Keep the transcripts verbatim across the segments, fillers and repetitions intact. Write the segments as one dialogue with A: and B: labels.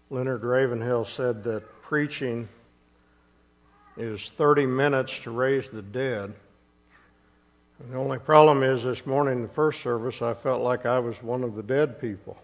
A: Leonard Ravenhill said that preaching is thirty minutes to raise the dead. And the only problem is this morning in the first service, I felt like I was one of the dead people.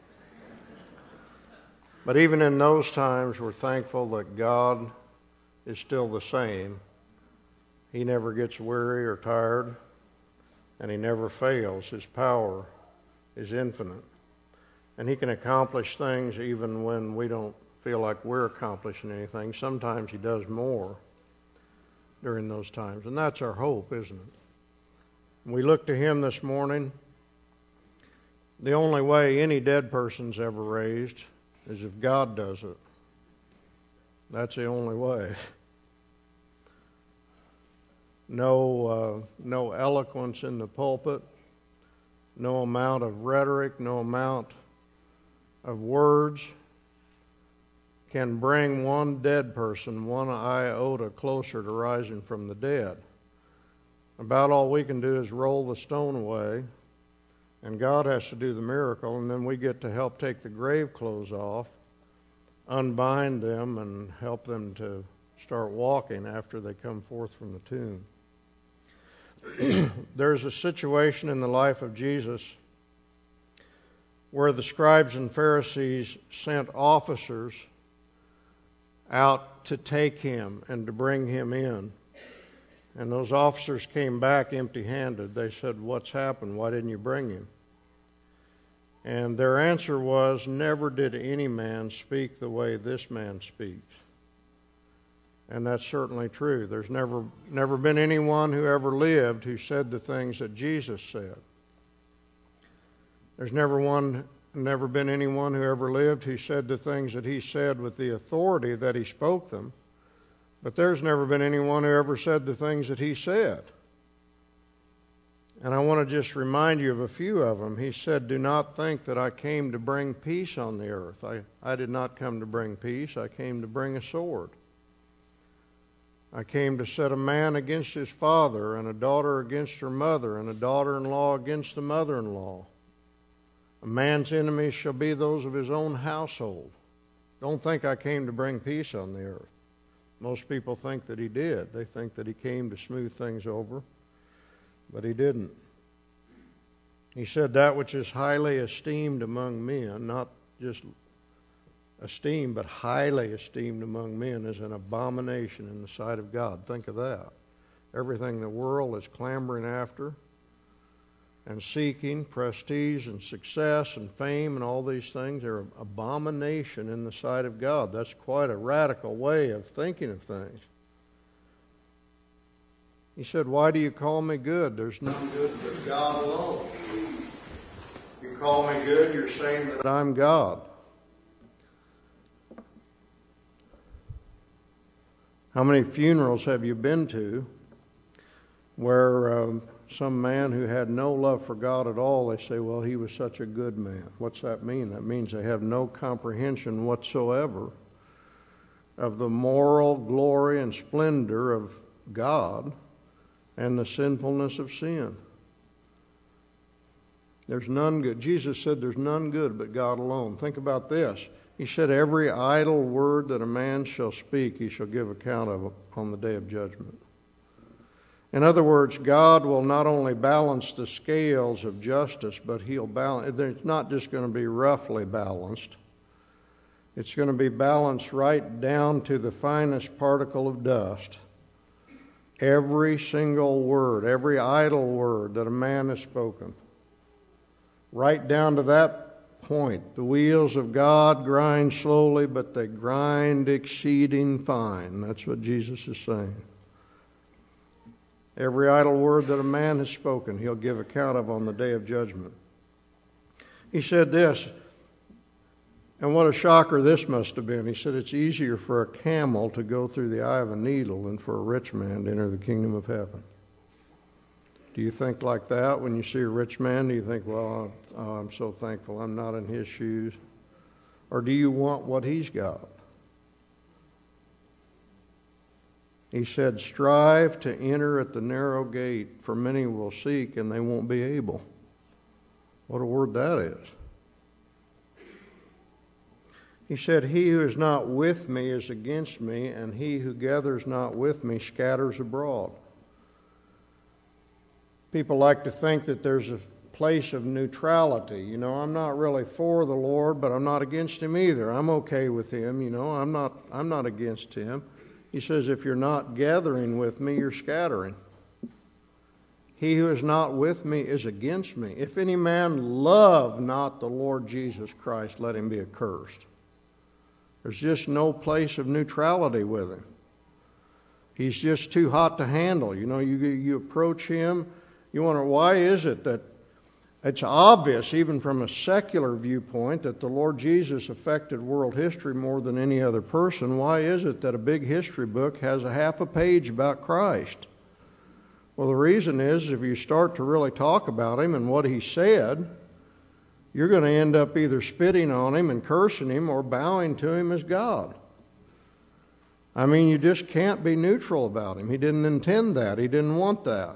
A: But even in those times, we're thankful that God is still the same. He never gets weary or tired, and He never fails. His power is infinite. And He can accomplish things even when we don't feel like we're accomplishing anything. Sometimes He does more during those times. And that's our hope, isn't it? We look to Him this morning. The only way any dead person's ever raised is if God does it. That's the only way. No, uh, no eloquence in the pulpit, no amount of rhetoric, no amount of words can bring one dead person one iota closer to rising from the dead. About all we can do is roll the stone away, and God has to do the miracle, and then we get to help take the grave clothes off, unbind them, and help them to start walking after they come forth from the tomb. There's a situation in the life of Jesus where the scribes and Pharisees sent officers out to take Him and to bring Him in. And those officers came back empty-handed. They said, "What's happened? Why didn't you bring Him?" And their answer was, "Never did any man speak the way this man speaks." And that's certainly true. There's never never been anyone who ever lived who said the things that Jesus said. There's never one, never been anyone who ever lived who said the things that He said with the authority that He spoke them. But there's never been anyone who ever said the things that He said. And I want to just remind you of a few of them. He said, "Do not think that I came to bring peace on the earth. I, I did not come to bring peace. I came to bring a sword. I came to set a man against his father, and a daughter against her mother, and a daughter-in-law against the mother-in-law. A man's enemies shall be those of his own household." Don't think I came to bring peace on the earth. Most people think that He did. They think that He came to smooth things over, but He didn't. He said that which is highly esteemed among men, not just esteemed, but highly esteemed among men, is an abomination in the sight of God. Think of that. Everything the world is clamoring after and seeking, prestige and success and fame and all these things, are an abomination in the sight of God. That's quite a radical way of thinking of things. He said, "Why do you call me good? There's none good but God alone. You call me good, you're saying that I'm God." How many funerals have you been to where um, some man who had no love for God at all, they say, "Well, he was such a good man." What's that mean? That means they have no comprehension whatsoever of the moral glory and splendor of God and the sinfulness of sin. There's none good. Jesus said there's none good but God alone. Think about this. He said, "Every idle word that a man shall speak, he shall give account of on the day of judgment." In other words, God will not only balance the scales of justice, but He'll balance. It's not just going to be roughly balanced. It's going to be balanced right down to the finest particle of dust. Every single word, every idle word that a man has spoken, right down to that point. The wheels of God grind slowly, but they grind exceeding fine. That's what Jesus is saying. Every idle word that a man has spoken, he'll give account of on the day of judgment. He said this, and what a shocker this must have been. He said, "It's easier for a camel to go through the eye of a needle than for a rich man to enter the kingdom of heaven." Do you think like that when you see a rich man? Do you think, "Well, oh, I'm so thankful I'm not in his shoes"? Or do you want what he's got? He said, "Strive to enter at the narrow gate, for many will seek and they won't be able." What a word that is. He said, he who is not with me is against me, and he who gathers not with me scatters abroad. People like to think that there's a place of neutrality. You know, I'm not really for the Lord, but I'm not against him either. I'm okay with him, you know, I'm not I'm not against him. He says, if you're not gathering with me, you're scattering. He who is not with me is against me. If any man love not the Lord Jesus Christ, let him be accursed. There's just no place of neutrality with him. He's just too hot to handle. You know, you you approach him, you wonder, why is it that it's obvious, even from a secular viewpoint, that the Lord Jesus affected world history more than any other person? Why is it that a big history book has a half a page about Christ? Well, the reason is, if you start to really talk about him and what he said, you're going to end up either spitting on him and cursing him or bowing to him as God. I mean, you just can't be neutral about him. He didn't intend that. He didn't want that.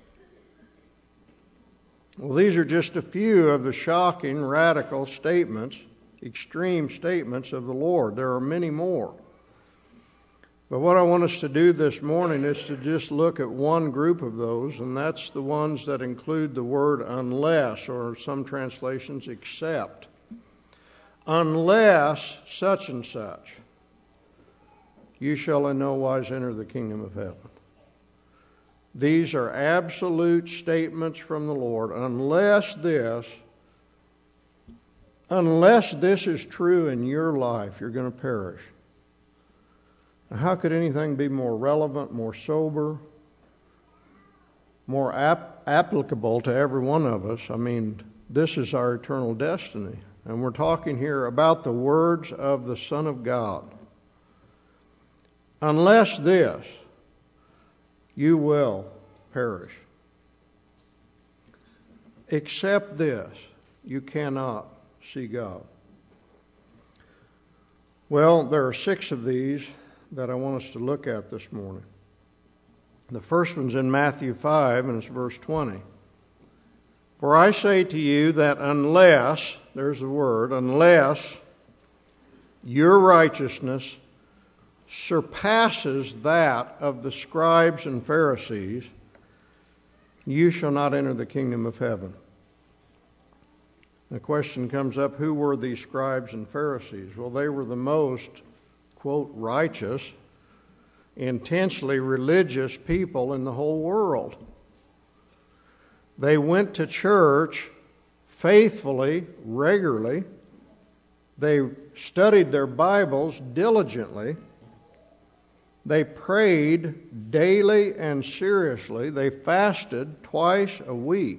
A: Well, these are just a few of the shocking, radical statements, extreme statements of the Lord. There are many more. But what I want us to do this morning is to just look at one group of those, and that's the ones that include the word unless, or some translations, except. Unless such and such, you shall in no wise enter the kingdom of heaven. These are absolute statements from the Lord. Unless this, unless this is true in your life, you're going to perish. Now, how could anything be more relevant, more sober, more ap- applicable to every one of us? I mean, this is our eternal destiny. And we're talking here about the words of the Son of God. Unless this, you will perish. Except this, you cannot see God. Well, there are six of these that I want us to look at this morning. The first one's in Matthew five, and it's verse twenty. For I say to you that unless, there's the word, unless your righteousness surpasses that of the scribes and Pharisees, you shall not enter the kingdom of heaven. The question comes up, who were these scribes and Pharisees? Well, they were the most, quote, righteous, intensely religious people in the whole world. They went to church faithfully, regularly. They studied their Bibles diligently. They prayed daily and seriously. They fasted twice a week.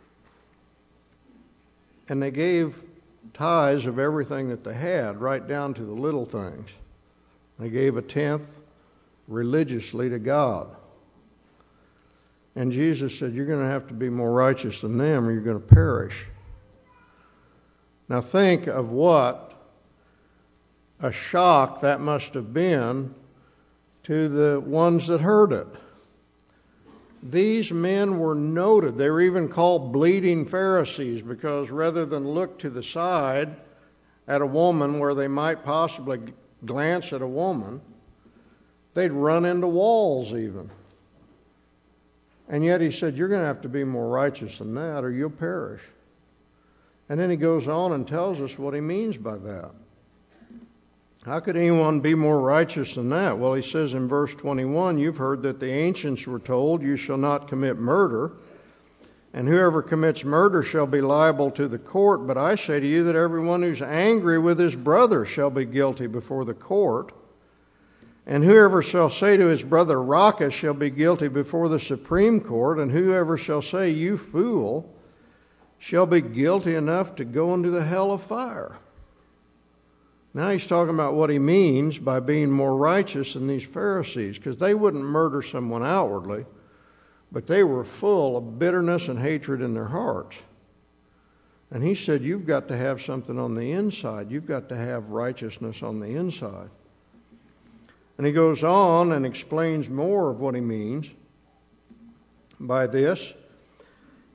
A: And they gave tithes of everything that they had, right down to the little things. They gave a tenth religiously to God. And Jesus said, you're going to have to be more righteous than them or you're going to perish. Now think of what a shock that must have been to the ones that heard it. These men were noted. They were even called bleeding Pharisees because rather than look to the side at a woman where they might possibly glance at a woman, they'd run into walls even. And yet he said, you're going to have to be more righteous than that or you'll perish. And then he goes on and tells us what he means by that. How could anyone be more righteous than that? Well, he says in verse twenty-one, you've heard that the ancients were told, you shall not commit murder, and whoever commits murder shall be liable to the court. But I say to you that everyone who's angry with his brother shall be guilty before the court. And whoever shall say to his brother, Raca, shall be guilty before the Supreme Court. And whoever shall say, you fool, shall be guilty enough to go into the hell of fire. Now he's talking about what he means by being more righteous than these Pharisees, because they wouldn't murder someone outwardly, but they were full of bitterness and hatred in their hearts. And he said, you've got to have something on the inside. You've got to have righteousness on the inside. And he goes on and explains more of what he means by this.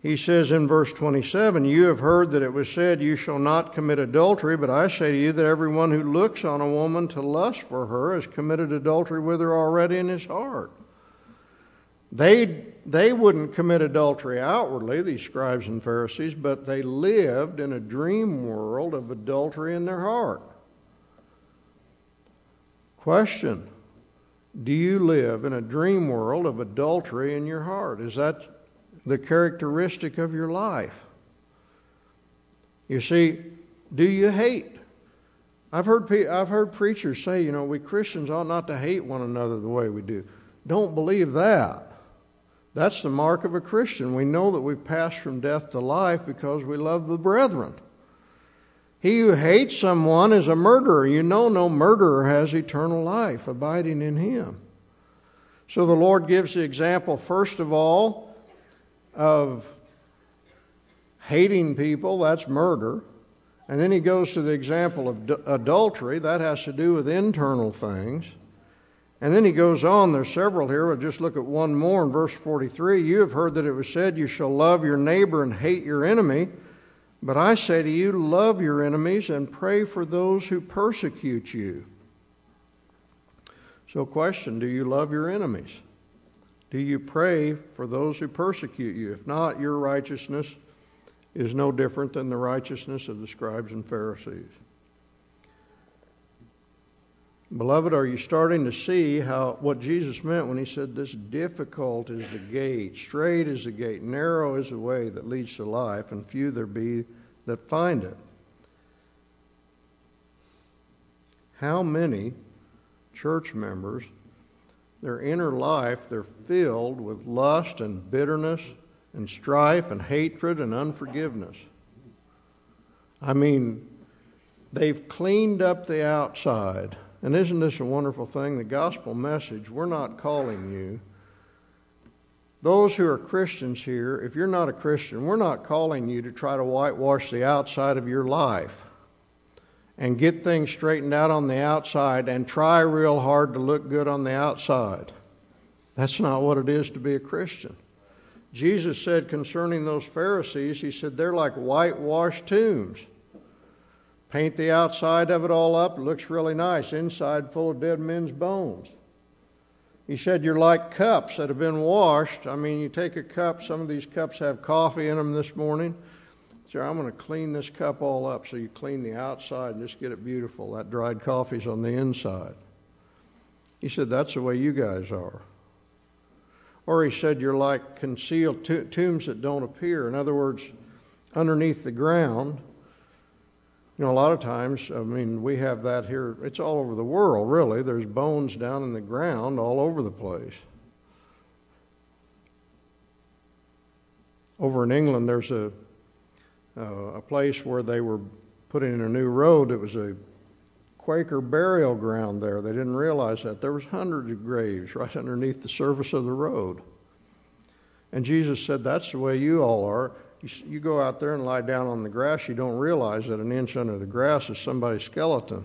A: He says in verse twenty-seven, you have heard that it was said, you shall not commit adultery, but I say to you that everyone who looks on a woman to lust for her has committed adultery with her already in his heart. They, they wouldn't commit adultery outwardly, these scribes and Pharisees, but they lived in a dream world of adultery in their heart. Question, do you live in a dream world of adultery in your heart? Is that the characteristic of your life? You see, do you hate? I've heard I've heard preachers say, you know, we Christians ought not to hate one another the way we do. Don't believe that. That's the mark of a Christian. We know that we've passed from death to life because we love the brethren. He who hates someone is a murderer. You know no murderer has eternal life abiding in him. So the Lord gives the example, first of all, of hating people. That's murder. And then he goes to the example of d- adultery. That has to do with internal things. And then he goes on. There's several here. We'll just look at one more in verse forty-three. You have heard that it was said, you shall love your neighbor and hate your enemy. But I say to you, love your enemies and pray for those who persecute you. So question, do you love your enemies? Do you pray for those who persecute you? If not, your righteousness is no different than the righteousness of the scribes and Pharisees. Beloved, are you starting to see how what Jesus meant when he said this difficult is the gate, straight is the gate, narrow is the way that leads to life, and few there be that find it? How many church members, their inner life, they're filled with lust and bitterness and strife and hatred and unforgiveness? I mean, they've cleaned up the outside. And isn't this a wonderful thing? The gospel message, we're not calling you. Those who are Christians here, if you're not a Christian, we're not calling you to try to whitewash the outside of your life and get things straightened out on the outside and try real hard to look good on the outside. That's not what it is to be a Christian. Jesus said concerning those Pharisees, he said they're like whitewashed tombs. Paint the outside of it all up, it looks really nice. Inside full of dead men's bones. He said you're like cups that have been washed. I mean, you take a cup, some of these cups have coffee in them this morning. So I'm going to clean this cup all up. So you clean the outside and just get it beautiful. That dried coffee's on the inside. He said that's the way you guys are. Or he said you're like concealed to- tombs that don't appear. In other words, underneath the ground. You know, a lot of times, I mean, we have that here. It's all over the world, really. There's bones down in the ground all over the place. Over in England, there's a uh, a place where they were putting in a new road. It was a Quaker burial ground there. They didn't realize that. There was hundreds of graves right underneath the surface of the road. And Jesus said, that's the way you all are. You go out there and lie down on the grass, you don't realize that an inch under the grass is somebody's skeleton.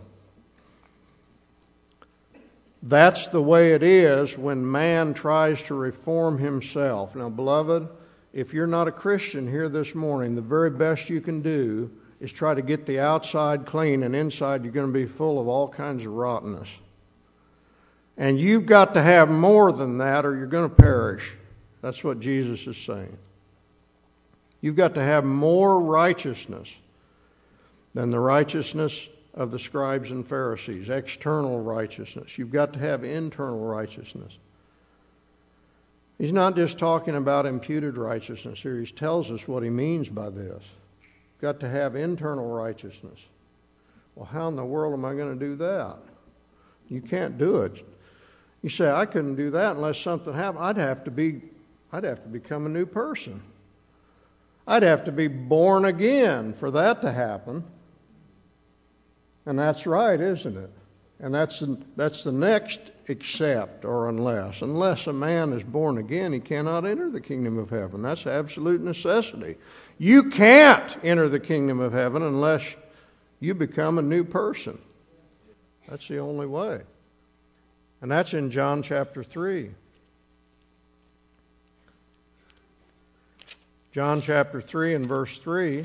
A: That's the way it is when man tries to reform himself. Now, beloved, if you're not a Christian here this morning, the very best you can do is try to get the outside clean, and inside you're going to be full of all kinds of rottenness. And you've got to have more than that or you're going to perish. That's what Jesus is saying. You've got to have more righteousness than the righteousness of the scribes and Pharisees, external righteousness. You've got to have internal righteousness. He's not just talking about imputed righteousness here. He tells us what he means by this. You've got to have internal righteousness. Well, how in the world am I going to do that? You can't do it. You say, I couldn't do that unless something happened. I'd have to be, I'd have to become a new person. I'd have to be born again for that to happen. And that's right, isn't it? And that's the, that's the next except or unless. Unless a man is born again, he cannot enter the kingdom of heaven. That's absolute necessity. You can't enter the kingdom of heaven unless you become a new person. That's the only way. And that's in John chapter three. John chapter three and verse three.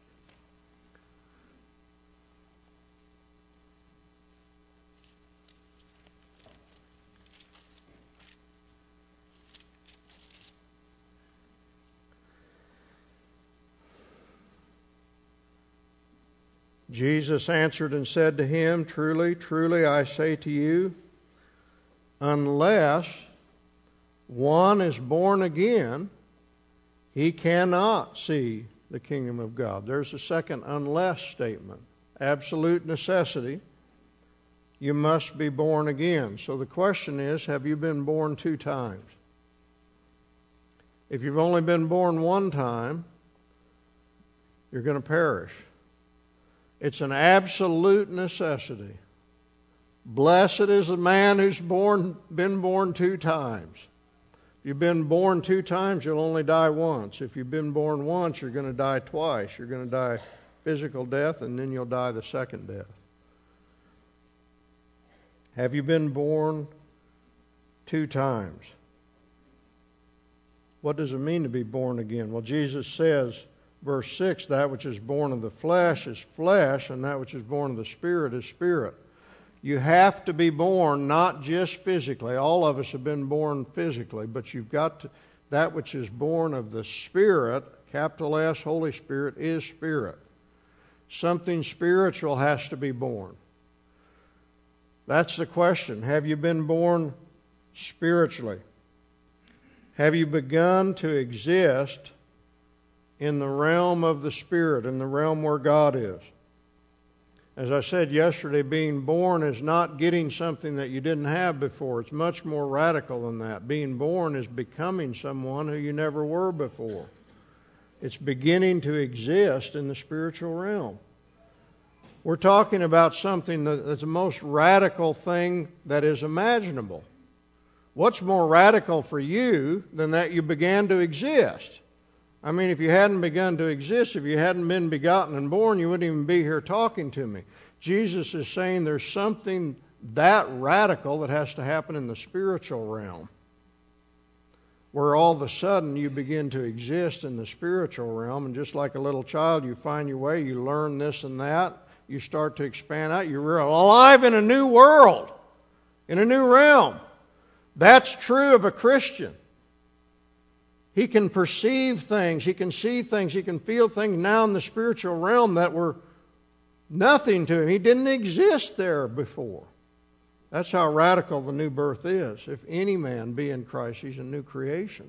A: Jesus answered and said to him, Truly, truly, I say to you, unless one is born again, he cannot see the kingdom of God. There's a second unless statement. Absolute necessity. You must be born again. So the question is, have you been born two times? If you've only been born one time, you're going to perish. It's an absolute necessity. Blessed is the man who's born, been born two times. If you've been born two times, you'll only die once. If you've been born once, you're going to die twice. You're going to die physical death, and then you'll die the second death. Have you been born two times? What does it mean to be born again? Well, Jesus says, verse six, that which is born of the flesh is flesh, and that which is born of the Spirit is spirit. You have to be born not just physically. All of us have been born physically, but you've got to, that which is born of the Spirit, capital S, Holy Spirit, is spirit. Something spiritual has to be born. That's the question. Have you been born spiritually? Have you begun to exist in the realm of the Spirit, in the realm where God is? As I said yesterday, being born is not getting something that you didn't have before. It's much more radical than that. Being born is becoming someone who you never were before. It's beginning to exist in the spiritual realm. We're talking about something that's the most radical thing that is imaginable. What's more radical for you than that you began to exist? I mean, if you hadn't begun to exist, if you hadn't been begotten and born, you wouldn't even be here talking to me. Jesus is saying there's something that radical that has to happen in the spiritual realm, where all of a sudden you begin to exist in the spiritual realm, and just like a little child, you find your way, you learn this and that, you start to expand out, you're alive in a new world, in a new realm. That's true of a Christian. He can perceive things, he can see things, he can feel things now in the spiritual realm that were nothing to him. He didn't exist there before. That's how radical the new birth is. If any man be in Christ, he's a new creation.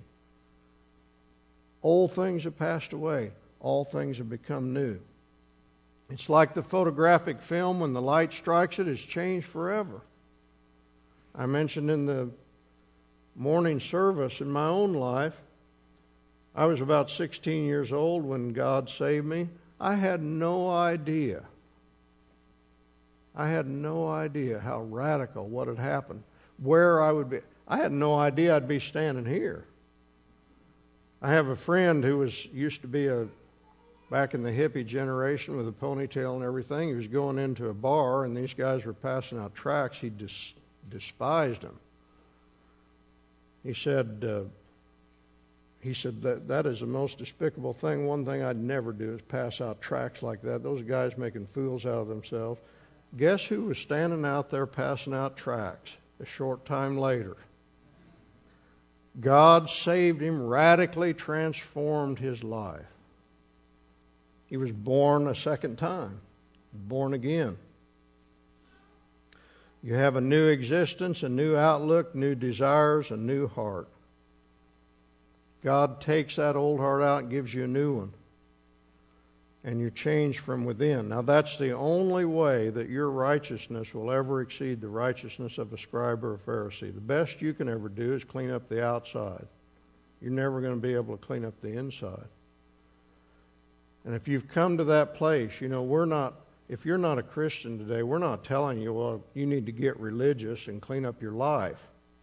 A: Old things have passed away. All things have become new. It's like the photographic film, when the light strikes it, it's changed forever. I mentioned in the morning service in my own life, I was about sixteen years old when God saved me. I had no idea. I had no idea how radical what had happened, where I would be. I had no idea I'd be standing here. I have a friend who was used to be a back in the hippie generation with a ponytail and everything. He was going into a bar, and these guys were passing out tracts. He dis- despised them. He said, uh, he said that that is the most despicable thing. One thing I'd never do is pass out tracts like that. Those guys making fools out of themselves. Guess who was standing out there passing out tracts a short time later? God saved him, radically transformed his life. He was born a second time, born again. You have a new existence, a new outlook, new desires, a new heart. God takes that old heart out and gives you a new one. And you change from within. Now that's the only way that your righteousness will ever exceed the righteousness of a scribe or a Pharisee. The best you can ever do is clean up the outside. You're never going to be able to clean up the inside. And if you've come to that place, you know, we're not, if you're not a Christian today, we're not telling you, well, you need to get religious and clean up your life.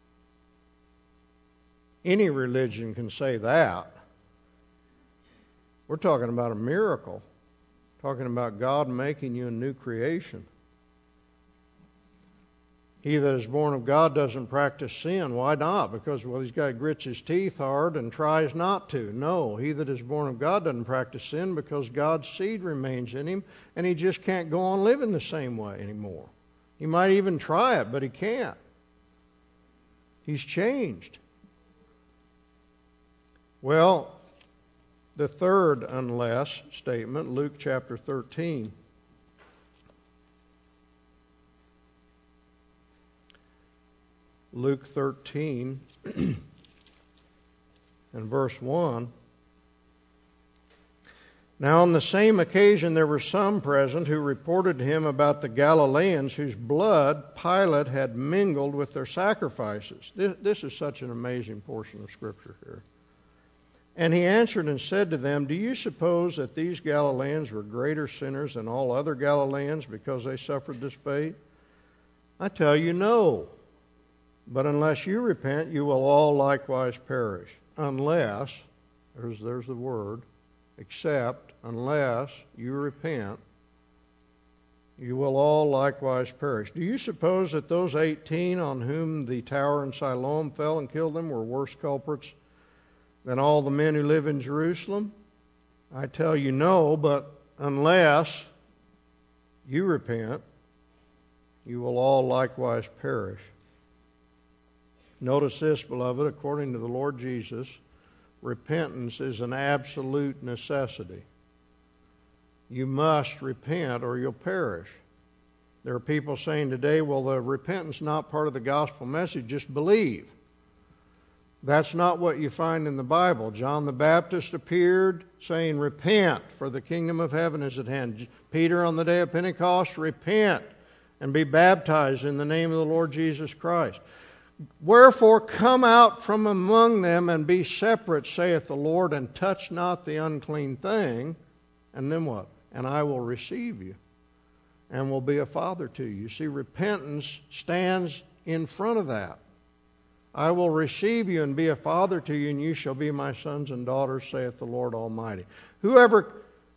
A: Any religion can say that. We're talking about a miracle. Talking about God making you a new creation. He that is born of God doesn't practice sin. Why not? Because, well, he's got to grit his teeth hard and tries not to. No, he that is born of God doesn't practice sin because God's seed remains in him, and he just can't go on living the same way anymore. He might even try it, but he can't. He's changed. Well, the third unless statement, Luke chapter thirteen. Luke thirteen and verse one. Now on the same occasion there were some present who reported to him about the Galileans whose blood Pilate had mingled with their sacrifices. This, this is such an amazing portion of Scripture here. And he answered and said to them, Do you suppose that these Galileans were greater sinners than all other Galileans because they suffered this fate? I tell you, no. But unless you repent, you will all likewise perish. Unless, there's, there's the word, except, unless you repent, you will all likewise perish. Do you suppose that those eighteen on whom the tower in Siloam fell and killed them were worse culprits than all the men who live in Jerusalem? I tell you, no, but unless you repent, you will all likewise perish. Notice this, beloved, according to the Lord Jesus, repentance is an absolute necessity. You must repent or you'll perish. There are people saying today, well, the repentance is not part of the gospel message, just believe. That's not what you find in the Bible. John the Baptist appeared saying, repent, for the kingdom of heaven is at hand. Peter on the day of Pentecost, repent and be baptized in the name of the Lord Jesus Christ. Wherefore come out from among them and be separate, saith the Lord, and touch not the unclean thing. And then what? And I will receive you and will be a father to you. See, repentance stands in front of that. I will receive you and be a father to you, and you shall be my sons and daughters, saith the Lord Almighty. Whoever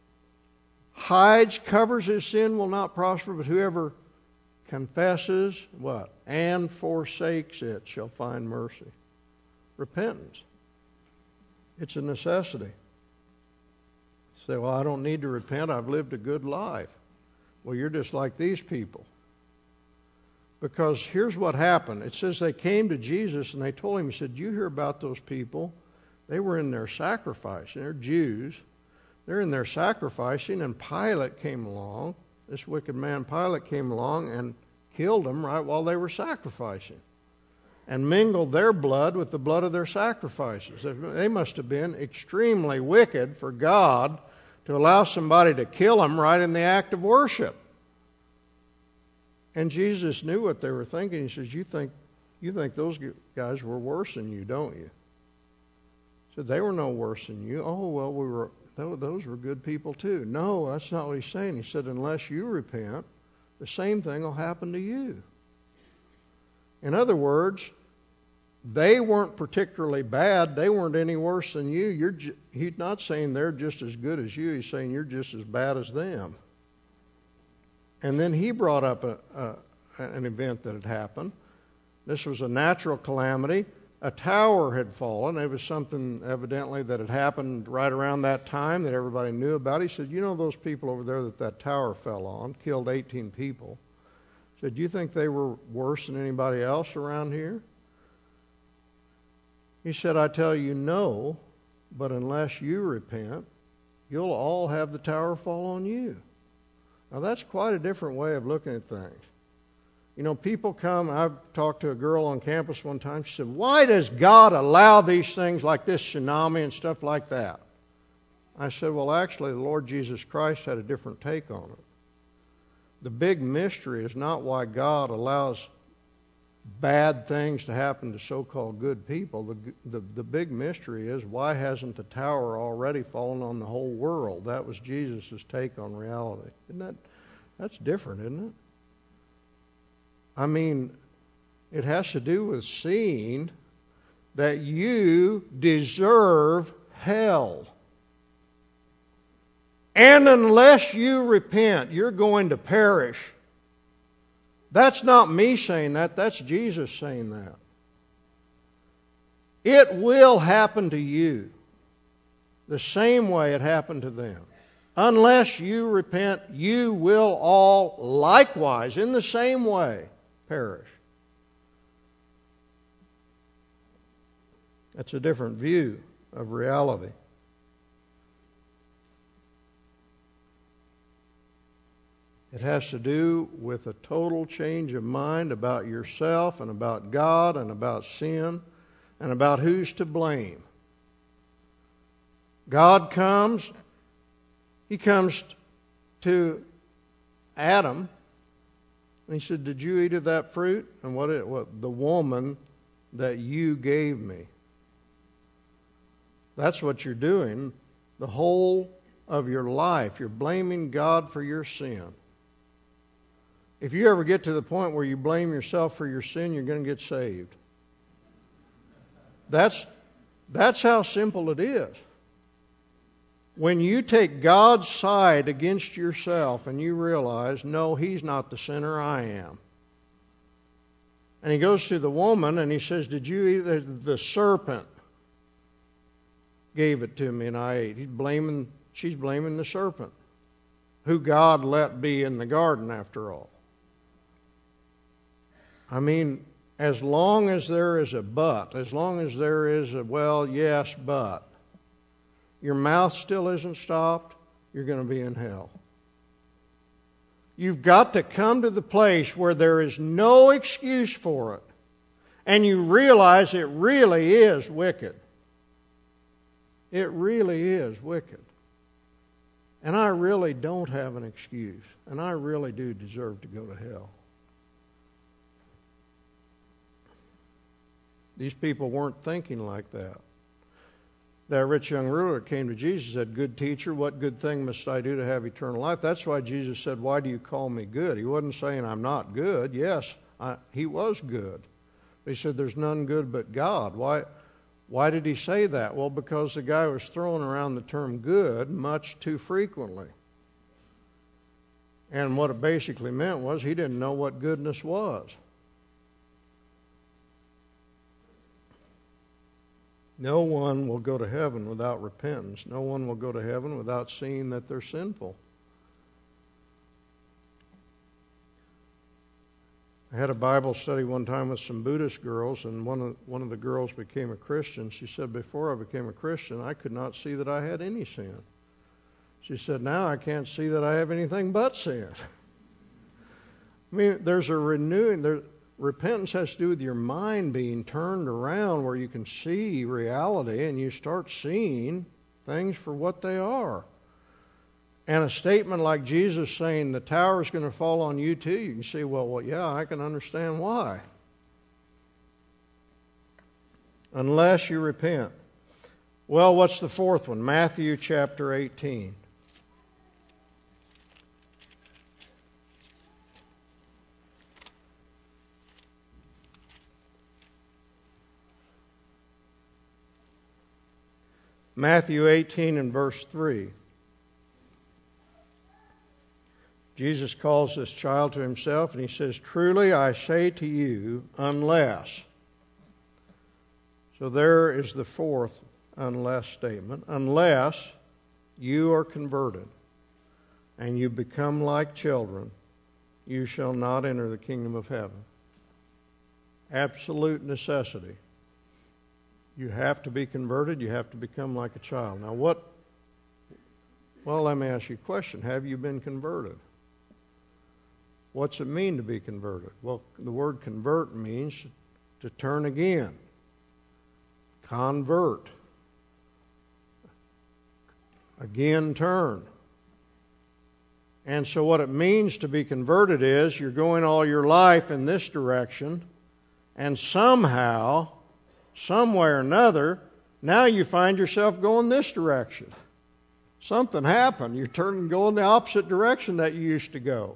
A: hides, covers his sin will not prosper, but whoever confesses, what? And forsakes it shall find mercy. Repentance. It's a necessity. You say, well, I don't need to repent. I've lived a good life. Well, you're just like these people. Because here's what happened. It says they came to Jesus and they told him, he said, you hear about those people? They were in their sacrificing. They're Jews. They're in their sacrificing, and Pilate came along. This wicked man Pilate came along and killed them right while they were sacrificing and mingled their blood with the blood of their sacrifices. They must have been extremely wicked for God to allow somebody to kill them right in the act of worship. And Jesus knew what they were thinking. He says, you think you think those guys were worse than you, don't you? He said, they were no worse than you. Oh, well, we were. Those were good people too. No, that's not what he's saying. He said, unless you repent, the same thing will happen to you. In other words, they weren't particularly bad. They weren't any worse than you. You're, he's not saying they're just as good as you. He's saying you're just as bad as them. And then he brought up a, a, an event that had happened. This was a natural calamity. A tower had fallen. It was something evidently that had happened right around that time that everybody knew about. He said, you know those people over there that that tower fell on, killed eighteen people. He said, do you think they were worse than anybody else around here? He said, I tell you no, but unless you repent, you'll all have the tower fall on you. Now that's quite a different way of looking at things. You know, people come, I've talked to a girl on campus one time, she said, why does God allow these things like this tsunami and stuff like that? I said, well, actually, the Lord Jesus Christ had a different take on it. The big mystery is not why God allows bad things to happen to so-called good people. The, the, the big mystery is, why hasn't the tower already fallen on the whole world? That was Jesus' take on reality. Isn't that, that's different, isn't it? I mean, it has to do with seeing that you deserve hell. And unless you repent, you're going to perish. That's not me saying that. That's Jesus saying that. It will happen to you the same way it happened to them. Unless you repent, you will all likewise, in the same way, perish. That's a different view of reality. It has to do with a total change of mind about yourself and about God and about sin and about who's to blame. God comes, He comes to Adam and He said, "Did you eat of that fruit?" And what it what the woman that you gave me. That's what you're doing the whole of your life. You're blaming God for your sin. If you ever get to the point where you blame yourself for your sin, you're going to get saved. That's, that's how simple it is. When you take God's side against yourself and you realize, no, He's not the sinner, I am. And He goes to the woman and He says, "Did you eat the, the serpent gave it to me and I ate." He's blaming, she's blaming the serpent, who God let be in the garden after all. I mean, as long as there is a but, as long as there is a, well, yes, but, your mouth still isn't stopped, you're going to be in hell. You've got to come to the place where there is no excuse for it, and you realize it really is wicked. It really is wicked. And I really don't have an excuse, and I really do deserve to go to hell. These people weren't thinking like that. That rich young ruler came to Jesus and said, "Good teacher, what good thing must I do to have eternal life?" That's why Jesus said, "Why do you call me good?" He wasn't saying I'm not good. Yes, I, he was good. But he said there's none good but God. Why, why did he say that? Well, because the guy was throwing around the term good much too frequently. And what it basically meant was he didn't know what goodness was. No one will go to heaven without repentance. No one will go to heaven without seeing that they're sinful. I had a Bible study one time with some Buddhist girls, and one of, one of the girls became a Christian. She said, "Before I became a Christian, I could not see that I had any sin." She said, "Now I can't see that I have anything but sin." I mean, there's a renewing. There, repentance has to do with your mind being turned around where you can see reality and you start seeing things for what they are. And a statement like Jesus saying the tower is going to fall on you too, you can say, well, well, yeah, I can understand why. Unless you repent. Well, what's the fourth one? Matthew chapter eighteen. Matthew eighteen and verse three. Jesus calls this child to himself and he says, "Truly I say to you, unless." So there is the fourth unless statement. Unless you are converted and you become like children, you shall not enter the kingdom of heaven. Absolute necessity. You have to be converted. You have to become like a child. Now what? Well, let me ask you a question. Have you been converted? What's it mean to be converted? Well, the word convert means to turn again. Convert. Again, turn. And so what it means to be converted is you're going all your life in this direction, and somehow, some way or another, now you find yourself going this direction. Something happened. You're turning, going the opposite direction that you used to go.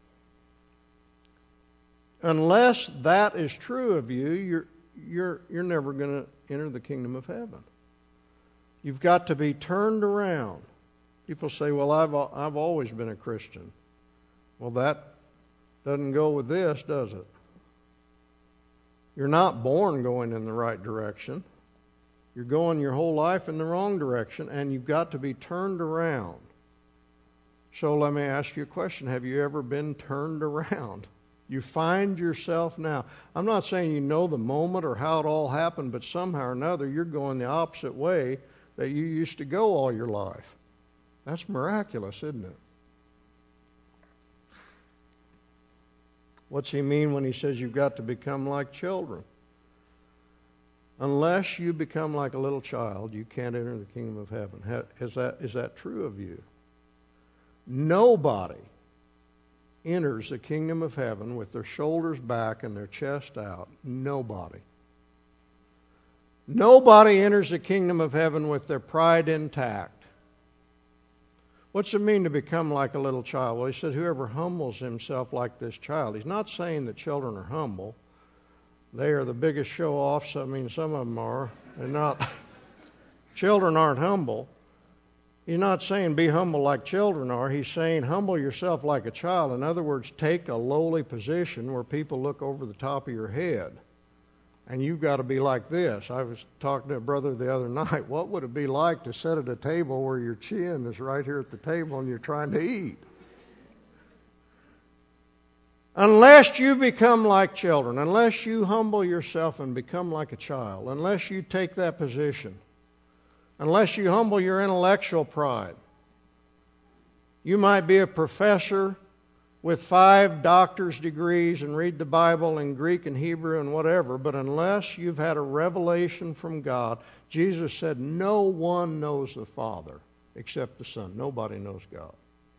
A: Unless that is true of you, you're you're you're never going to enter the kingdom of heaven. You've got to be turned around. People say, "Well, I've I've always been a Christian." Well, that Doesn't go with this, does it? You're not born going in the right direction. You're going your whole life in the wrong direction, and you've got to be turned around. So let me ask you a question. Have you ever been turned around? You find yourself now. I'm not saying you know the moment or how it all happened, but somehow or another you're going the opposite way that you used to go all your life. That's miraculous, isn't it? What's he mean when he says you've got to become like children? Unless you become like a little child, you can't enter the kingdom of heaven. Is that, is that true of you? Nobody enters the kingdom of heaven with their shoulders back and their chest out. Nobody. Nobody enters the kingdom of heaven with their pride intact. What's it mean to become like a little child? Well, he said, whoever humbles himself like this child. He's not saying that children are humble. They are the biggest show-offs. I mean, some of them are. They're not. Children aren't humble. He's not saying be humble like children are. He's saying humble yourself like a child. In other words, take a lowly position where people look over the top of your head. And you've got to be like this. I was talking to a brother the other night. What would it be like to sit at a table where your chin is right here at the table and you're trying to eat? Unless you become like children, unless you humble yourself and become like a child, unless you take that position, unless you humble your intellectual pride. You might be a professor with five doctor's degrees and read the Bible in Greek and Hebrew and whatever, but unless you've had a revelation from God, Jesus said no one knows the Father except the Son. Nobody knows God.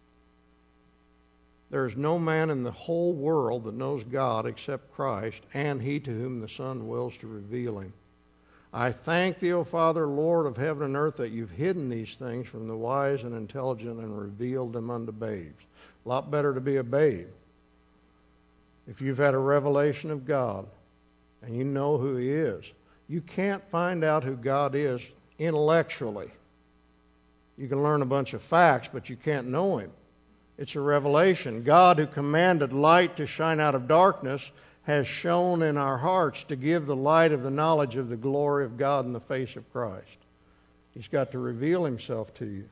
A: There is no man in the whole world that knows God except Christ, and he to whom the Son wills to reveal him. I thank thee, O Father, Lord of heaven and earth, that you've hidden these things from the wise and intelligent and revealed them unto babes. A lot better to be a babe. If you've had a revelation of God and you know who he is, you can't find out who God is intellectually. You can learn a bunch of facts, but you can't know him. It's a revelation. God, who commanded light to shine out of darkness, has shone in our hearts to give the light of the knowledge of the glory of God in the face of Christ. He's got to reveal himself to you.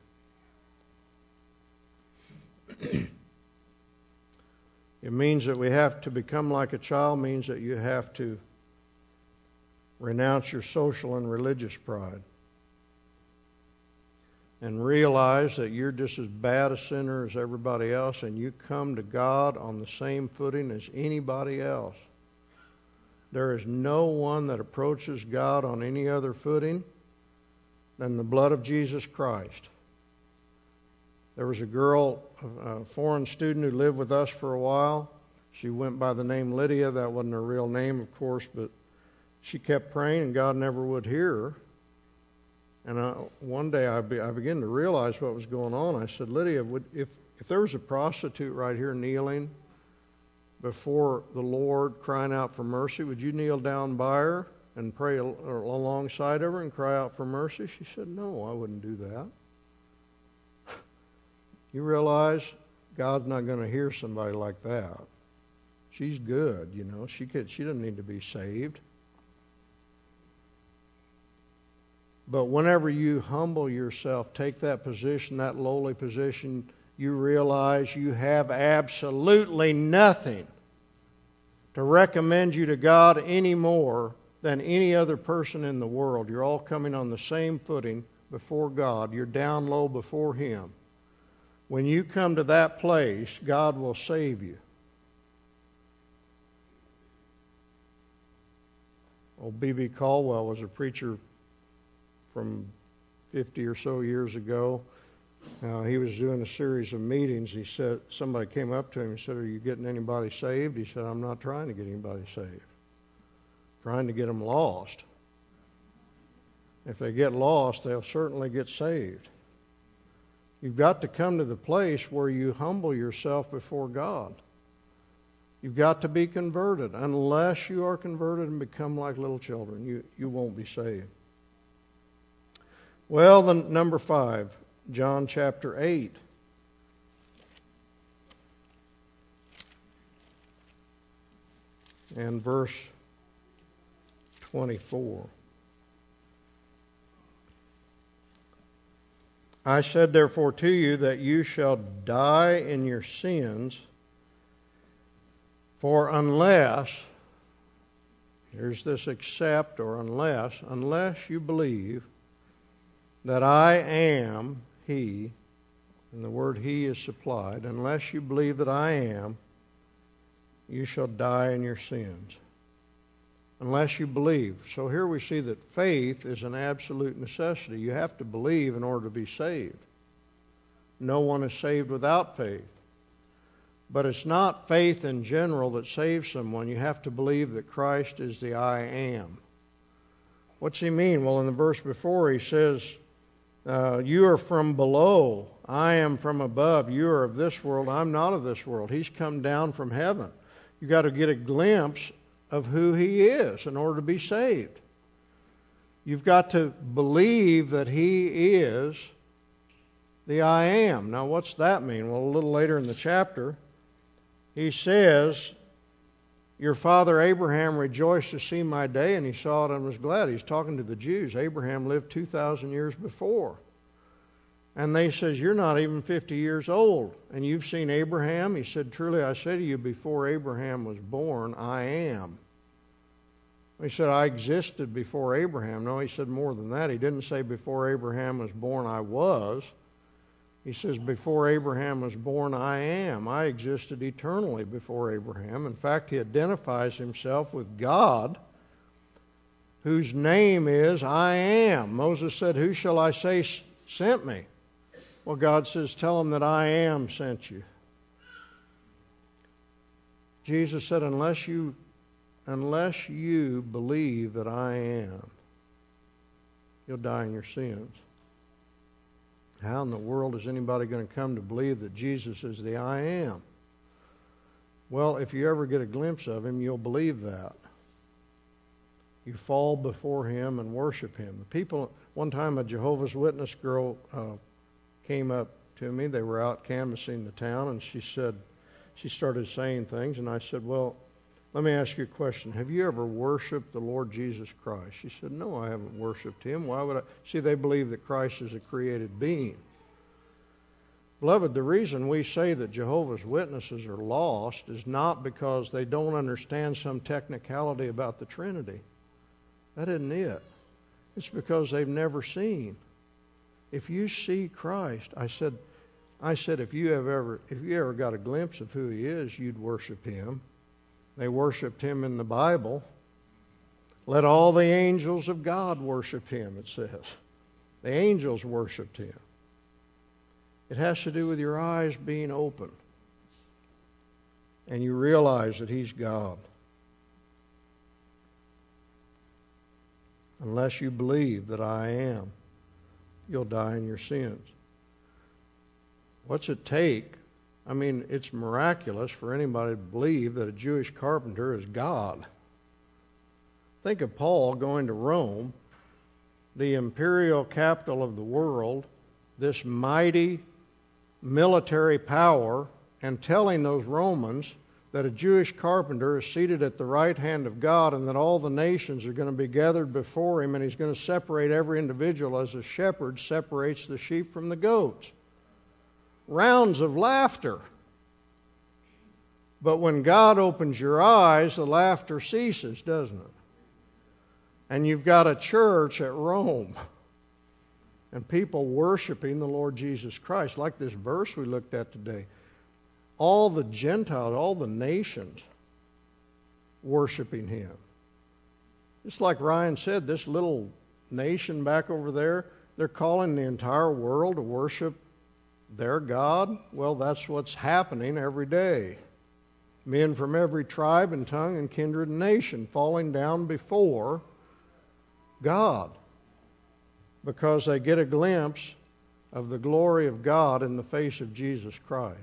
A: It means that we have to become like a child, means that you have to renounce your social and religious pride and realize that you're just as bad a sinner as everybody else, and you come to God on the same footing as anybody else. There is no one that approaches God on any other footing than the blood of Jesus Christ. There was a girl, a foreign student who lived with us for a while. She went by the name Lydia. That wasn't her real name, of course, but she kept praying and God never would hear her. And I, one day I, be, I began to realize what was going on. I said, Lydia, would, if, if there was a prostitute right here kneeling before the Lord crying out for mercy, would you kneel down by her and pray al- alongside of her and cry out for mercy? She said, no, I wouldn't do that. You realize God's not going to hear somebody like that. She's good, you know. She could, she doesn't need to be saved. But whenever you humble yourself, take that position, that lowly position, you realize you have absolutely nothing to recommend you to God any more than any other person in the world. You're all coming on the same footing before God. You're down low before him. When you come to that place, God will save you. Old B B Caldwell was a preacher from fifty or so years ago. Uh, he was doing a series of meetings. He said, somebody came up to him and said, are you getting anybody saved? He said, I'm not trying to get anybody saved. I'm trying to get them lost. If they get lost, they'll certainly get saved. You've got to come to the place where you humble yourself before God. You've got to be converted. Unless you are converted and become like little children, you, you won't be saved. Well, then, number five, John chapter eight. and verse twenty-four. I said therefore to you that you shall die in your sins, for unless, here's this except or unless, unless you believe that I am He, and the word He is supplied, unless you believe that I am, you shall die in your sins. Unless you believe. So here we see that faith is an absolute necessity. You have to believe in order to be saved. No one is saved without faith. But it's not faith in general that saves someone. You have to believe that Christ is the I am. What's he mean? Well, in the verse before he says, uh, you are from below, I am from above. You are of this world, I'm not of this world. He's come down from heaven. You've got to get a glimpse of who He is in order to be saved. You've got to believe that He is the I am. Now, what's that mean? Well, a little later in the chapter, he says, your father Abraham rejoiced to see my day, and he saw it and was glad. He's talking to the Jews. Abraham lived two thousand years before. And they says, you're not even fifty years old, and you've seen Abraham? He said, truly I say to you, before Abraham was born, I am. He said, I existed before Abraham. No, he said more than that. He didn't say before Abraham was born, I was. He says, before Abraham was born, I am. I existed eternally before Abraham. In fact, he identifies himself with God, whose name is I am. Moses said, who shall I say sent me? Well, God says, tell them that I am sent you. Jesus said, unless you, unless you believe that I am, you'll die in your sins. How in the world is anybody going to come to believe that Jesus is the I am? Well, if you ever get a glimpse of Him, you'll believe that. You fall before Him and worship Him. The people, one time a Jehovah's Witness girl uh, came up to me. They were out canvassing the town, and she said, she started saying things, and I said, well, let me ask you a question. Have you ever worshiped the Lord Jesus Christ? She said, no, I haven't worshiped Him. Why would I? See, they believe that Christ is a created being. Beloved, the reason we say that Jehovah's Witnesses are lost is not because they don't understand some technicality about the Trinity. That isn't it. It's because they've never seen. If you see Christ, I said, I said, if you have ever, if you ever got a glimpse of who He is, you'd worship Him. They worshiped Him in the Bible. Let all the angels of God worship Him, it says. The angels worshiped Him. It has to do with your eyes being open. And you realize that He's God. Unless you believe that I am, you'll die in your sins. What's it take? I mean, it's miraculous for anybody to believe that a Jewish carpenter is God. Think of Paul going to Rome, the imperial capital of the world, this mighty military power, and telling those Romans that a Jewish carpenter is seated at the right hand of God and that all the nations are going to be gathered before him, and he's going to separate every individual as a shepherd separates the sheep from the goats. Rounds of laughter. But when God opens your eyes, the laughter ceases, doesn't it? And you've got a church at Rome and people worshiping the Lord Jesus Christ, like this verse we looked at today. All the Gentiles, all the nations worshiping Him. Just like Ryan said, this little nation back over there, they're calling the entire world to worship their God. Well, that's what's happening every day. Men from every tribe and tongue and kindred and nation falling down before God because they get a glimpse of the glory of God in the face of Jesus Christ.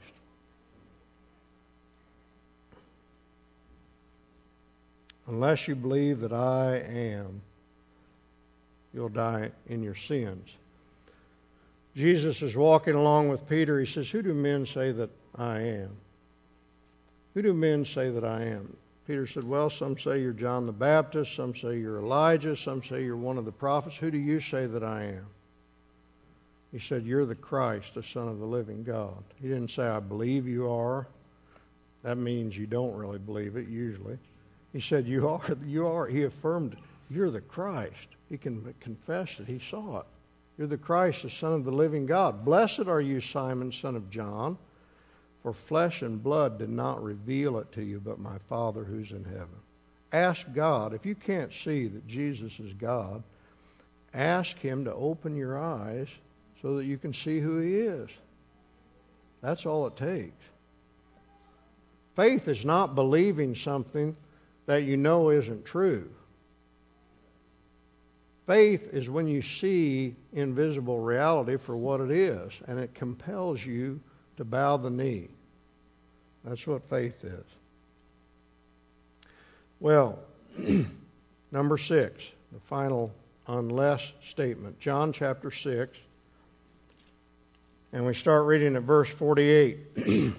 A: Unless you believe that I am, you'll die in your sins. Jesus is walking along with Peter. He says, who do men say that I am? Who do men say that I am? Peter said, well, some say you're John the Baptist, some say you're Elijah, some say you're one of the prophets. Who do you say that I am? He said, you're the Christ, the Son of the living God. He didn't say, I believe you are. That means you don't really believe it, usually. He said, you are. You are. He affirmed, you're the Christ. He can confess it. He saw it. You're the Christ, the Son of the living God. Blessed are you, Simon, son of John, for flesh and blood did not reveal it to you, but my Father who's in heaven. Ask God. If you can't see that Jesus is God, ask Him to open your eyes so that you can see who He is. That's all it takes. Faith is not believing something that you know isn't true. Faith is when you see invisible reality for what it is, and it compels you to bow the knee. That's what faith is. Well, number six, the final unless statement. John chapter six, and we start reading at verse forty-eight.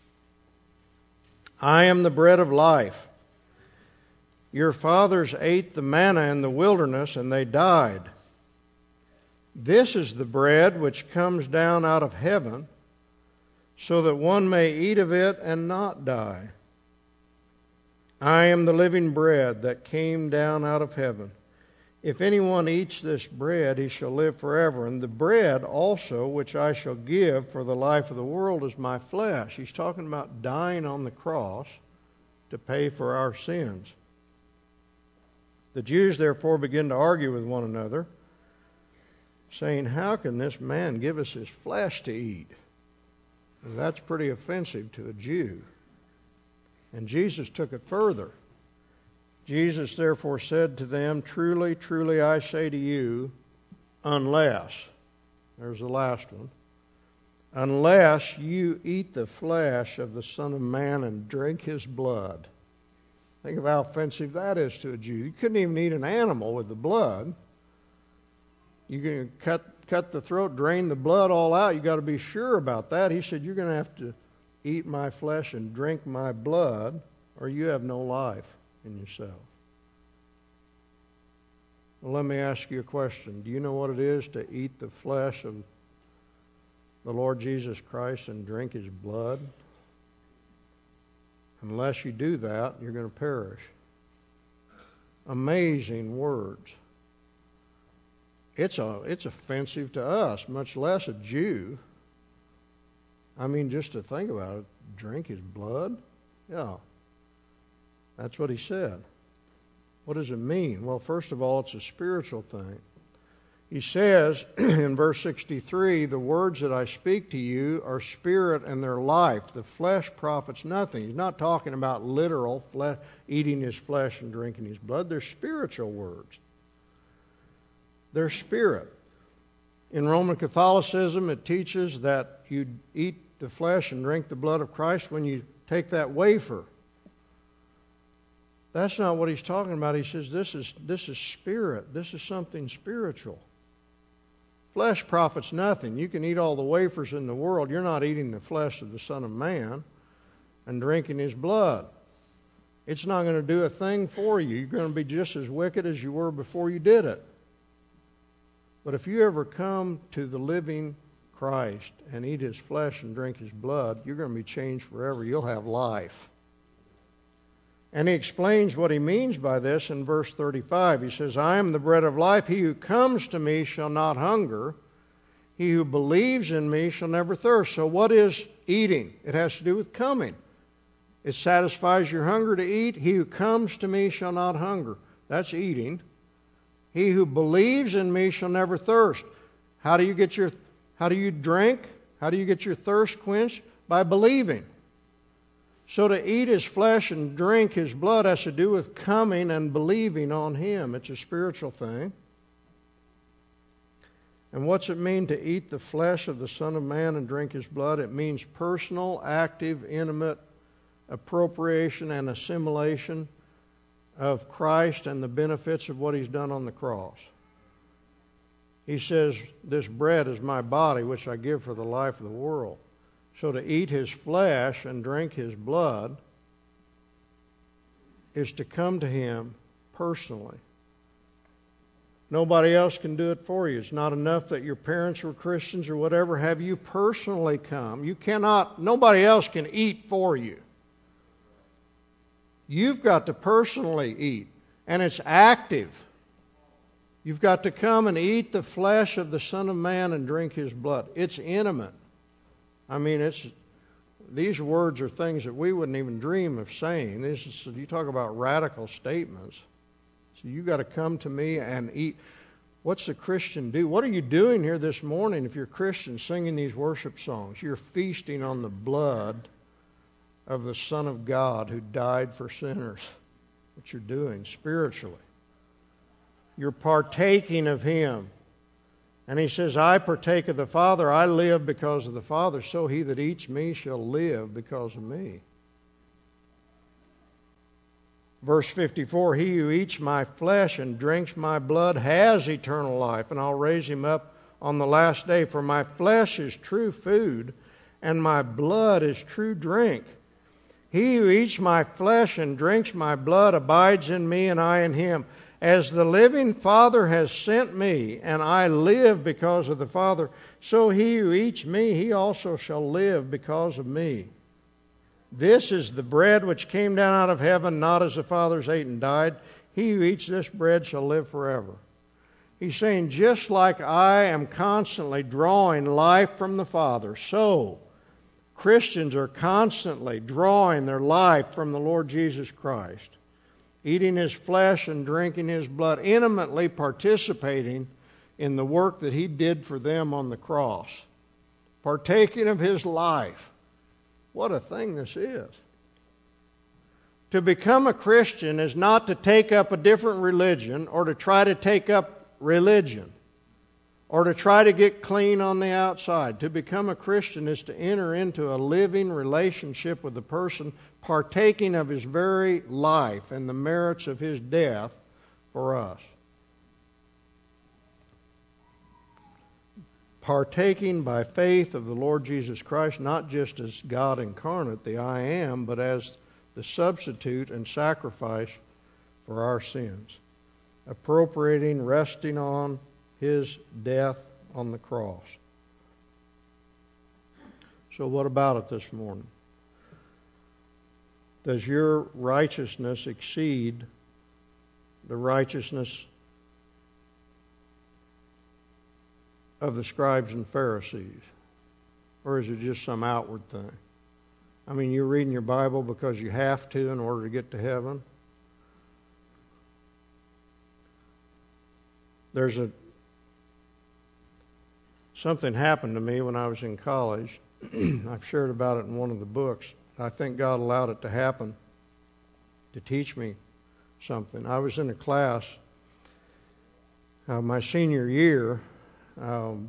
A: I am the bread of life. Your fathers ate the manna in the wilderness, and they died. This is the bread which comes down out of heaven, so that one may eat of it and not die. I am the living bread that came down out of heaven. If anyone eats this bread, he shall live forever. And the bread also which I shall give for the life of the world is my flesh. He's talking about dying on the cross to pay for our sins. The Jews therefore began to argue with one another, saying, how can this man give us his flesh to eat? And that's pretty offensive to a Jew. And Jesus took it further. Jesus therefore said to them, truly, truly, I say to you, unless, there's the last one, unless you eat the flesh of the Son of Man and drink His blood. Think of how offensive that is to a Jew. You couldn't even eat an animal with the blood. You can cut cut the throat, drain the blood all out. You got to be sure about that. He said, you're going to have to eat my flesh and drink my blood, or you have no life in yourself. Well, let me ask you a question. Do you know what it is to eat the flesh of the Lord Jesus Christ and drink His blood? Unless you do that, you're going to perish. Amazing words. It's a, it's offensive to us, much less a Jew. I mean, just to think about it, drink His blood? Yeah. That's what He said. What does it mean? Well, first of all, it's a spiritual thing. He says in verse sixty-three, the words that I speak to you are spirit and they're life. The flesh profits nothing. He's not talking about literal flesh, eating His flesh and drinking His blood. They're spiritual words. They're spirit. In Roman Catholicism, it teaches that you eat the flesh and drink the blood of Christ when you take that wafer. That's not what he's talking about. He says this is this is spirit. This is something spiritual. Flesh profits nothing. You can eat all the wafers in the world. You're not eating the flesh of the Son of Man and drinking His blood. It's not going to do a thing for you. You're going to be just as wicked as you were before you did it. But if you ever come to the living Christ and eat His flesh and drink His blood, you're going to be changed forever. You'll have life. And he explains what he means by this in verse thirty-five. He says, I am the bread of life. He who comes to me shall not hunger. He who believes in me shall never thirst. So what is eating? It has to do with coming. It satisfies your hunger to eat. He who comes to me shall not hunger. That's eating. He who believes in me shall never thirst. How do you get your, how do you drink? How do you get your thirst quenched? By believing. So to eat His flesh and drink His blood has to do with coming and believing on Him. It's a spiritual thing. And what's it mean to eat the flesh of the Son of Man and drink His blood? It means personal, active, intimate appropriation and assimilation of Christ and the benefits of what He's done on the cross. He says, this bread is my body, which I give for the life of the world. So to eat His flesh and drink His blood is to come to Him personally. Nobody else can do it for you. It's not enough that your parents were Christians or whatever. Have you personally come? You cannot, nobody else can eat for you. You've got to personally eat, and it's active. You've got to come and eat the flesh of the Son of Man and drink His blood. It's intimate. I mean, it's these words are things that we wouldn't even dream of saying. This is, you talk about radical statements. So you got to come to me and eat. What's the Christian do? What are you doing here this morning if you're a Christian singing these worship songs? You're feasting on the blood of the Son of God who died for sinners. What you're doing spiritually. You're partaking of Him. And He says, I partake of the Father. I live because of the Father. So he that eats me shall live because of me. Verse fifty-four, he who eats my flesh and drinks my blood has eternal life, and I'll raise him up on the last day. For my flesh is true food, and my blood is true drink. He who eats my flesh and drinks my blood abides in me, and I in him. As the living Father has sent me, and I live because of the Father, so he who eats me, he also shall live because of me. This is the bread which came down out of heaven, not as the fathers ate and died. He who eats this bread shall live forever. He's saying, just like I am constantly drawing life from the Father, so Christians are constantly drawing their life from the Lord Jesus Christ, eating His flesh and drinking His blood, intimately participating in the work that He did for them on the cross, partaking of His life. What a thing this is. To become a Christian is not to take up a different religion or to try to take up religion or to try to get clean on the outside. To become a Christian is to enter into a living relationship with the person, partaking of His very life and the merits of His death for us. Partaking by faith of the Lord Jesus Christ, not just as God incarnate, the I am, but as the substitute and sacrifice for our sins. Appropriating, resting on His death on the cross. So what about it this morning? Does your righteousness exceed the righteousness of the scribes and Pharisees? Or is it just some outward thing? I mean, you're reading your Bible because you have to in order to get to heaven. There's a something happened to me when I was in college. I've shared about it in one of the books. I think God allowed it to happen to teach me something. I was in a class uh, my senior year. Um,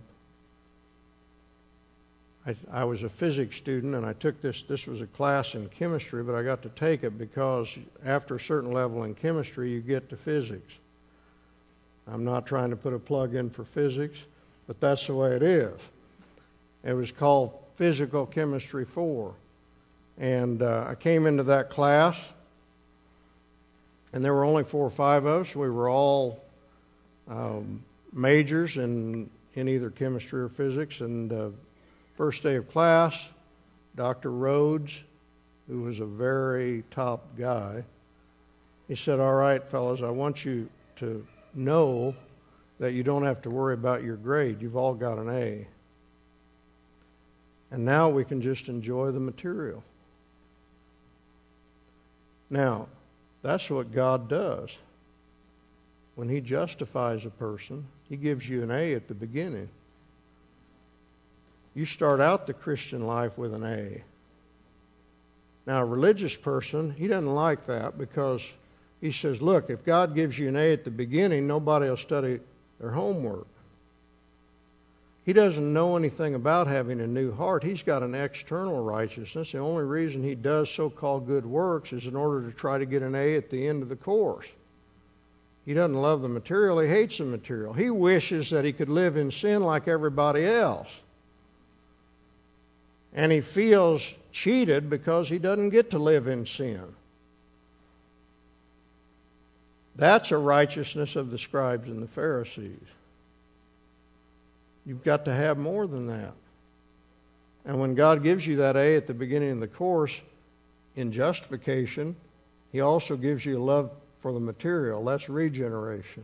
A: I, I was a physics student, and I took this. This was a class in chemistry, but I got to take it because after a certain level in chemistry, you get to physics. I'm not trying to put a plug in for physics, but that's the way it is. It was called Physical Chemistry four. And uh, I came into that class, and there were only four or five of us. We were all um, majors in, in either chemistry or physics. And uh, first day of class, Doctor Rhodes, who was a very top guy, he said, all right, fellas, I want you to know that you don't have to worry about your grade. You've all got an A. And now we can just enjoy the material. Now, that's what God does. When He justifies a person, He gives you an A at the beginning. You start out the Christian life with an A. Now, a religious person, he doesn't like that because he says, look, if God gives you an A at the beginning, nobody will study their homework. He doesn't know anything about having a new heart. He's got an external righteousness. The only reason he does so-called good works is in order to try to get an A at the end of the course. He doesn't love the material. He hates the material. He wishes that he could live in sin like everybody else. And he feels cheated because he doesn't get to live in sin. That's a righteousness of the scribes and the Pharisees. You've got to have more than that. And when God gives you that A at the beginning of the course, in justification, He also gives you a love for the material. That's regeneration.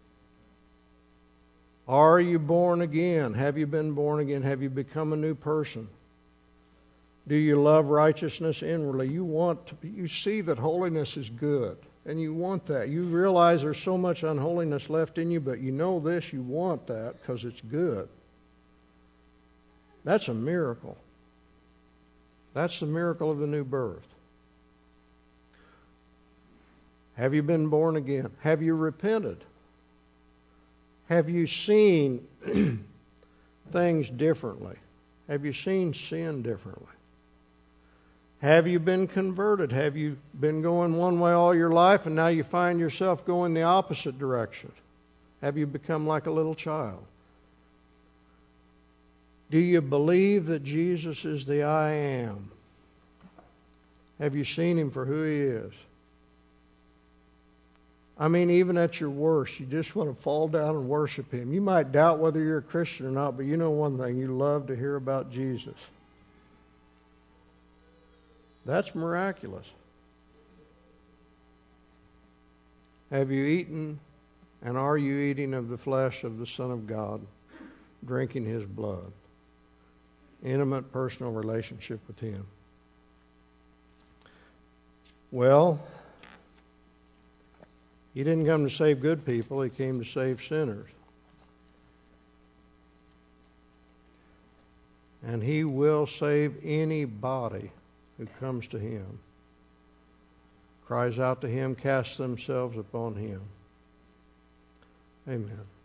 A: Are you born again? Have you been born again? Have you become a new person? Do you love righteousness inwardly? You want to, you see that holiness is good, and you want that. You realize there's so much unholiness left in you, but you know this, you want that because it's good. That's a miracle. That's the miracle of the new birth. Have you been born again? Have you repented? Have you seen things differently? Have you seen sin differently? Have you been converted? Have you been going one way all your life and now you find yourself going the opposite direction? Have you become like a little child? Do you believe that Jesus is the I am? Have you seen Him for who He is? I mean, even at your worst, you just want to fall down and worship Him. You might doubt whether you're a Christian or not, but you know one thing, you love to hear about Jesus. That's miraculous. Have you eaten and are you eating of the flesh of the Son of God, drinking His blood? Intimate personal relationship with Him. Well, He didn't come to save good people, He came to save sinners. And He will save anybody who comes to Him, cries out to Him, casts themselves upon Him. Amen.